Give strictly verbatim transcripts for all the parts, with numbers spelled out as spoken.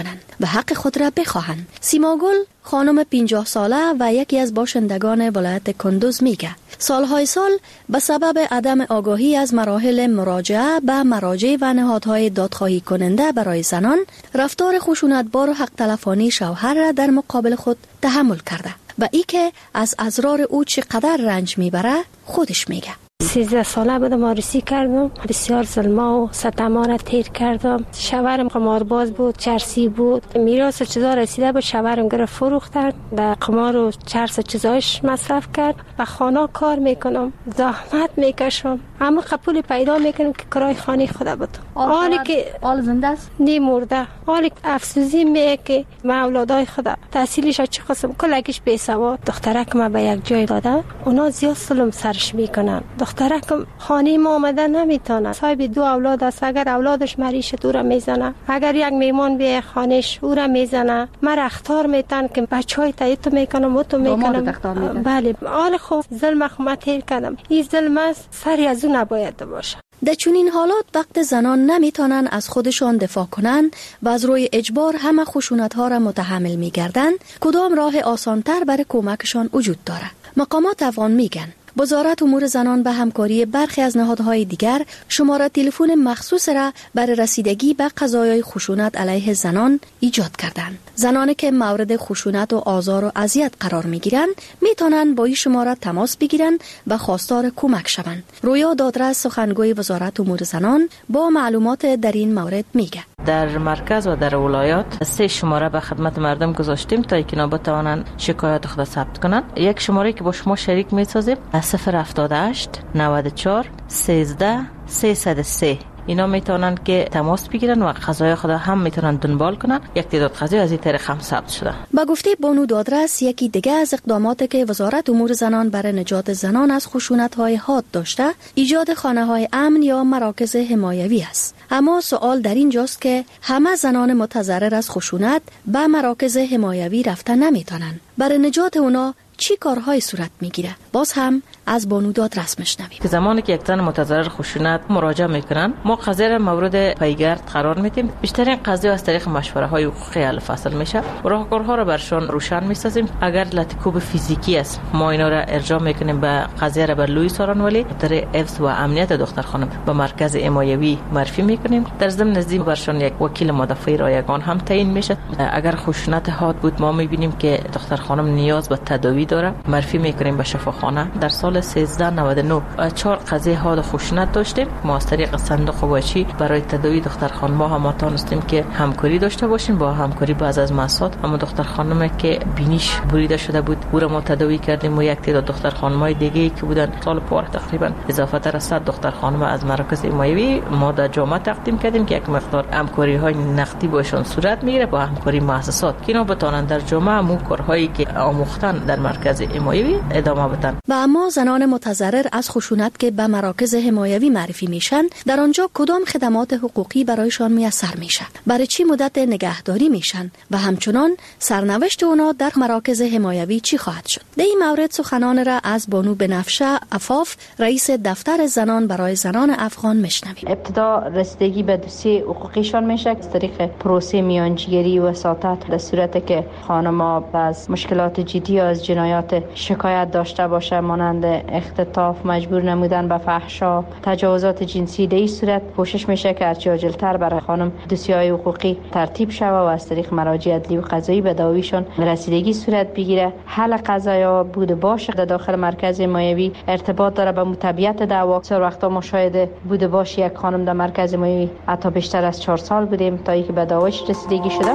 و حق خود را بخواهند. سیماگل خانم پنجاه ساله و یکی از باشندگان ولایت کندوز میگه سالهای سال به سبب عدم آگاهی از مراحل مراجعه به مراجع و نهادهای دادخواهی کننده برای زنان رفتار خشونتبار و حق تلفانی شوهر را در مقابل خود تحمل کرده و ای که از ازرار او چقدر رنج میبره خودش میگه. سیزده ساله بودم آرسی کردم، بسیار ظلما و ستما را تیر کردم. شوهرم قمارباز بود، چرسی بود، میراث چیزا رسیده بود، شوهرم گرفت فروختن، در قمار و چرس چیزاش مصرف کرد. و خانه کار میکنم، زحمت میکشم، اما قبول پیدا میکنم که کرای خانه خدا بود. حالی که آل زنده است نی مرده، حالی افسوزی میگه که ما اولادای خدا تحصیلش چه قسم کلکش بی سواد، دخترک ما به یک جای داده، اونا زیاد ظلم سرش میکنن. دخترکم خانه ما آمده نمیتونه، صاحب دو اولاد است، اگر اولادش مریشه او را میزنه، اگر یک میمون بیه خانهش او را میزنه. ما اختار میتن که بچهای تایید میکنم و تو میکنم. بله، حال خوب ظلم خو تیر کردم. این ظلم است، سری از اون نباید باشه. در چنین حالات وقت زنان نمیتونن از خودشان دفاع کنن و از روی اجبار همه خشونت‌ها را متحمل میگردن، کدام راه آسانتر برای کمکشان وجود داره؟ مقامات افغان میگن وزارت امور زنان به همکاری برخی از نهادهای دیگر شماره تلفن مخصوص را برای رسیدگی به قضایای خشونت علیه زنان ایجاد کردند. زنانی که مورد خشونت و آزار و اذیت قرار میگیرند میتونن با این شماره تماس بگیرند و خواستار کمک شوند. رویا دادرس سخنگوی وزارت امور زنان با معلومات در این مورد میگه در مرکز و در ولایات سه شماره به خدمت مردم گذاشتیم تا اینکه بتوانند شکایت خود ثبت کنند. یک شماره که با شما شریک میسازیم صفر هفتاد و هشت نود و چهار سیزده سیصد و سه. اینا میتونن که تماس بگیرن و قضایا خود هم میتونن دنبال کنن. یک تعداد قضایا از این طریق هم ثبت شده. با گفته بانو دادرس یکی دیگه از اقداماتی که وزارت امور زنان برای نجات زنان از خشونت‌های حاد داشته ایجاد خانه‌های امن یا مراکز حمایوی است. اما سوال در اینجاست که همه زنان متضرر از خشونت به مراکز حمایوی رفتن نمیتونن. برای نجات اونا چی کارهای صورت میگیره؟ باز هم از بانو دادرس میشنویم. که زمانی که یک زن متضرر خشونت مراجعه میکنن ما قضیه را مورد پیگرد قرار میدیم. بیشترین قضیه از طریق مشوره های حقوقی حل فصل میشه. راهکارها را برشان روشن میسازیم. اگر لطیکوب فیزیکی است ما اینا را ارجاع میکنیم به قضیه را بر لوی ساران ولی در حفظ و امنیت دختر خانم به مرکز حمایوی معرفی میکنیم. در ضمن نزدیک برشان یک وکیل مدافع رایگان هم تعیین میشه. اگر خشونت حاد بود ما میبینیم که دختر خانم نیاز به تداوی داره معرفی میکنیم به شفاخانه. در سال سیزده نود و نه چهار قضیه حاد خشونت داشتیم. ما از طریق صندوق واچی برای تداوی دختر خانم ما هم توانستیم که همکاری داشته باشیم. با همکاری بعض از مسات اما دختر خانم که بینیش بریده شده بود او را ما تداوی کردیم و یک تعداد دختر خانمای دیگه که بودن سال پار تقریبا اضافه تر از صد دختر خانم از مراکز حمایوی ما در جامعه تقدیم کردیم که یک مقدار همکاری های نقدی باشون صورت میگیره با همکاری مؤسسات که اینا بتونن در جامعه مو کارهایی که آموختن در مرکز حمایوی ادامه بدن. و اما زنان متضرر از خشونت که به مراکز حمایوی معرفی میشن در آنجا کدام خدمات حقوقی برایشان میسر میشه؟ برای چی مدت نگهداری میشن و همچنان سرنوشت اونا در مراکز حمایوی چی خواهد شد؟ در این مورد سخنان را از بانو بنفشه عفاف رئیس دفتر زنان برای زنان افغان میشنویم. ابتدا رسیدگی به دوسیه حقوقیشان میشه از طریق پروسه میانجیگری و وساطت در صورتی که خانم‌ها از مشکلات جدی از جنایات شکایت داشته باشه مانند اختطاف، مجبور نمودن به فحشا، تجاوزات جنسی. در این صورت کوشش میشه که هرچی عاجل‌تر برای خانم دوسیه‌های حقوقی ترتیب شوه و از طریق مراجع عدلی و قضایی به دعویشون رسیدگی صورت بگیره. حل قضایا بود باشه در داخل مرکز حمایوی ارتباط داره به متابعت دعوا. بسیار وقتا مشاهده بود باشه یک خانم در مرکز حمایوی حتی بیشتر از چهار سال بودیم تا اینکه به دعواش رسیدگی شده.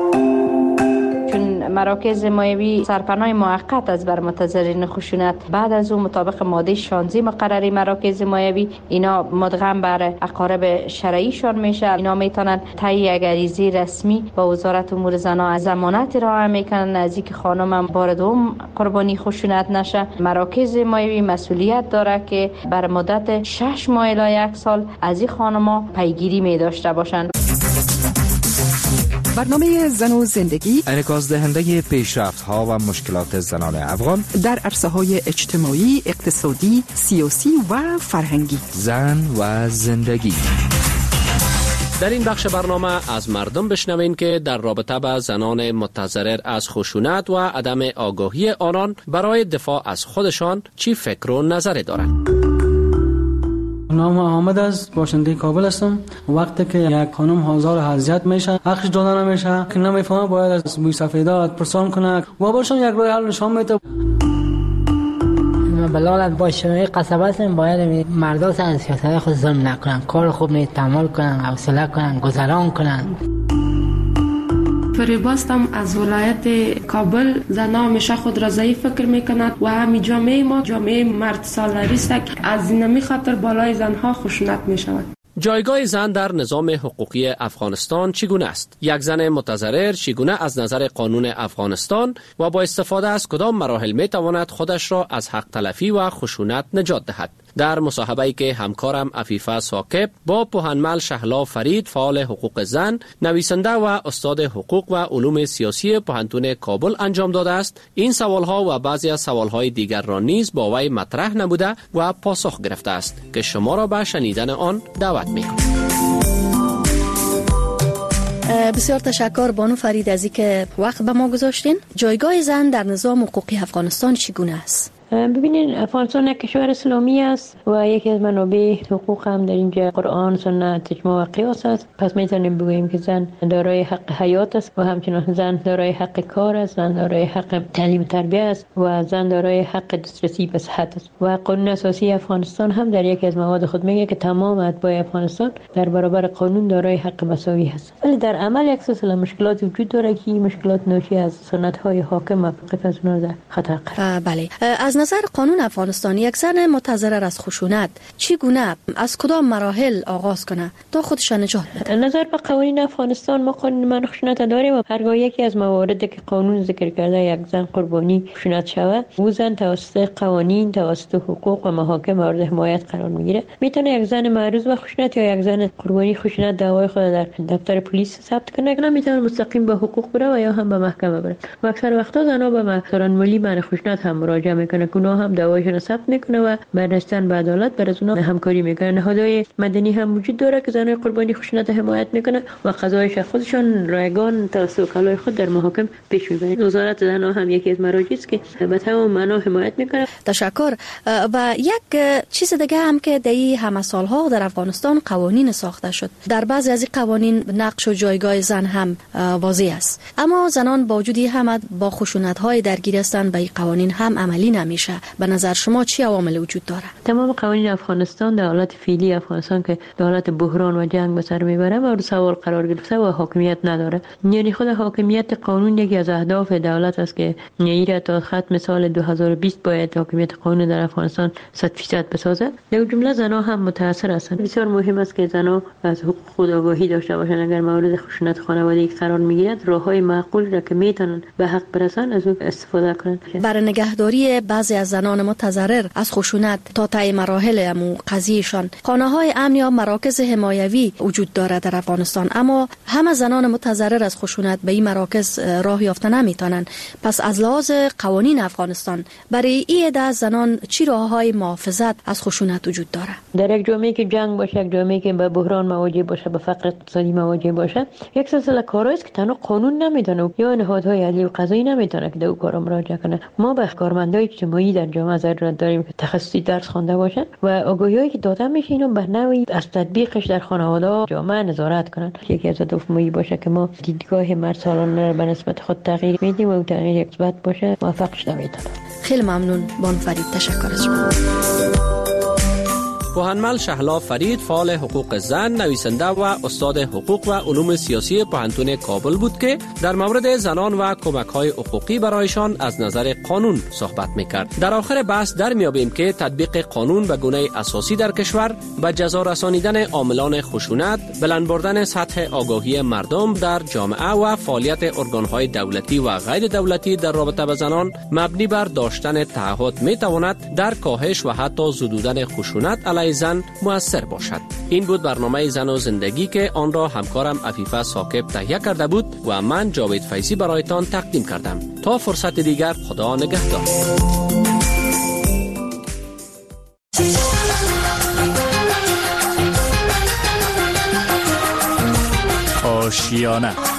مراکز حمایوی سرپناه موقت از بر متضررین خشونت بعد از اون مطابق ماده شانزده مقرره مراکز حمایوی اینا مدغم بر اقارب شرعیشان میشه. اینا میتونن تهیه غریزه رسمی با وزارت امور زنان ضمانت ارائه میکنن نزدیک خانم هم بار دوم قربانی خشونت نشه. مراکز حمایوی مسئولیت داره که بر مدت شش ماه الی یک سال از این خانم‌ها پیگیری می داشته باشند. برنامه زن و زندگی انعکاس دهنده پیشرفت‌ها و مشکلات زنان افغان در عرصه‌های اجتماعی، اقتصادی، سیاسی و فرهنگی. زن و زندگی در این بخش برنامه از مردم بشنوین که در رابطه با زنان متضرر از خشونت و عدم آگاهی آنان برای دفاع از خودشان چی فکر و نظر دارند. نام احمد است، باشنده کابل هستم. وقتی که یک خانم هزار اذیت میشه، حقش داده نمیشه، که نمیفهمه باید از بوی سفیدات پرسان کنه و برشون یک راه حل نشان میده. بلالت با شنوی قصبه هستیم، باید مردم سن سیاست خود ظلم نکنن، کار خوب می تحمل کنن، حوصله کنن، گذران کنن. فریباستم از ولایت کابل. زنها همیشه خود را ضعیف فکر میکنند و همین جامعه ما جامعه مرد سالاری است که از این خاطر بالای زنها خشونت میشود. جایگاه زن در نظام حقوقی افغانستان چگونه است؟ یک زن متضرر چگونه از نظر قانون افغانستان و با استفاده از کدام مراحل می تواند خودش را از حق تلفی و خشونت نجات دهد؟ در مصاحبه‌ای که همکارم عفیفه ساکب با پوهنمل شهلا فرید فعال حقوق زن، نویسنده و استاد حقوق و علوم سیاسی پوهنتون کابل انجام داده است، این سوالها و بعضی از سوالهای دیگر را نیز با وی مطرح نموده و پاسخ گرفته است که شما را به شنیدن آن دعوت می‌کنم. بسیار تشکر بانو فرید از اینکه وقت به ما گذاشتین. جایگاه زن در نظام حقوقی افغانستان چگونه است؟ ببینین، افغانستان یک کشور اسلامی است و یکی از منابع حقوق هم در اینجا قرآن، سنت، اجماع و قیاس است. پس میتونیم بگوییم که زن دارای حق حیات است و همچنین زن دارای حق کار است، زن دارای حق تعلیم و تربیت است و زن دارای حق دسترسی به صحت است. و قانون اساسی افغانستان هم در یکی از مواد خود میگه که تمام اتباع افغانستان در برابر قانون دارای حق مساوی هستند. ولی در عمل یک سلسله مشکلات وجود داره که این مشکلات ناشی از سنت‌های حاکم و فقط از اونها در خطر قرار. بله، از نظر قانون افغانستان یک زن متضرر از خشونت چگونه از کدام مراحل آغاز کنه تا خودش نجات بده؟ نظر به قوانین افغانستان ما قانون منع خشونت داریم و هرگاه یکی از مواردی که قانون ذکر کرده یک زن قربانی خشونت شود، او زن توسط قوانین، توسط حقوق و محاکم مورد حمایت قرار میگیره. میتونه یک زن معرض به خشونت یا یک زن قربانی خشونت دعوای خود در دفتر پلیس ثبت کنه، نه میتونه مستقیم به حقوق بره و یا هم به محکمه بره. و اکثر وقتا زنها به محضران ملی منع خشونت هم مراجعه میکنه که اونها هم دعوایشون ثبت میکنه و بعد رسیدن به عدالت بر از اونها همکاری میکنه. نهادهای مدنی هم وجود داره که زنای قربانی خشونت حمایت میکنه و قضایش خودشون رایگان توسط وکلای خود در محاکم پیش میبرن. وزارت زنها هم یکی از مراجعی است که به تمام معنا حمایت میکنه. تشکر. و یک چیز دیگه هم که در این همه سالها در افغانستان قوانین ساخته شد، در بعضی از این قوانین نقش و جایگاه زن هم واضح است، اما زنان با وجود هم با خشونت های درگیر هستند، به این قوانین هم عملی نمیشه. به نظر شما چی عوامل وجود داره؟ تمام قوانین افغانستان در حالت فعلی افغانستان که در حالت بحران و جنگ به سر میبره مورد سوال قرار گرفته و حاکمیت نداره. یعنی خود حاکمیت قانون یکی از اهداف دولت است که ایره تا ختم سال دو هزار و بیست باید حاکمیت قانون در افغانستان صد درصد بسازه. در جمله زنها هم متاثر هستند. بسیار مهم است که زنها از حقوق خود آگاهی داشته باشند. اگر مورد خشونت خانوادگی قرار میگیرد، راههای معقول را که میتونن به حق برسن از اون استفاده کنند. برای نگهداری بعضی از زنان متضرر از خشونت تا طی مراحل امو قضیهشان خانه‌های امن یا مراکز حمایوی وجود دارد در افغانستان، اما همه زنان متضرر از خشونت به این مراکز راه یافته نمیتونن. پس از لحاظ قوانین افغانستان برای این عده زنان چی راههای محافظت از خشونت وجود داره؟ در یک جامعه که جنگ باشه، یک جامعه که به بحران مواجه باشه، به فقر اقتصادی مواجه باشه، یک سلسله کارهایی است که تنها قانون نمیتونه یا نهادهای عدلی و قضایی نمیتونه که دو کارا مراجعه کنه. ما به کارمندای اجتماعی در جامعه ضرورت داریم که تخصصی درس خوانده باشن و آگاهیایی که داده میشه اینو به نوعی از تطبیقش در خانواده جامعه نظارت کنن. یکی از اهداف ما باشه که ما دیدگاه مرد سالانه به نسبت خود تغییر میدیم و تغییر مثبت باشه. موفق شده میتونه. خیلی ممنون بانو فرید، تشکر از شما. پوهنمل شهلا فرید فعال حقوق زن، نویسنده و استاد حقوق و علوم سیاسی پوهنتون کابل بود که در مورد زنان و کمک‌های حقوقی برایشان از نظر قانون صحبت می‌کرد. در آخر بحث در میابیم که تطبیق قانون به گونه اساسی در کشور، به جزا رسانیدن عاملان خشونت، بلند بردن سطح آگاهی مردم در جامعه و فعالیت ارگان‌های دولتی و غیر دولتی در رابطه با زنان مبنی بر داشتن تعهد می‌تواند در کاهش و حتی زدودن خشونت علیه زن مؤثر باشد. این بود برنامه زن و زندگی که آن را همکارم عفیفه ساکب تهیه کرده بود و من جاوید فیضی برایتان تقدیم کردم. تا فرصت دیگر، خدا نگهدار. وحشیانه.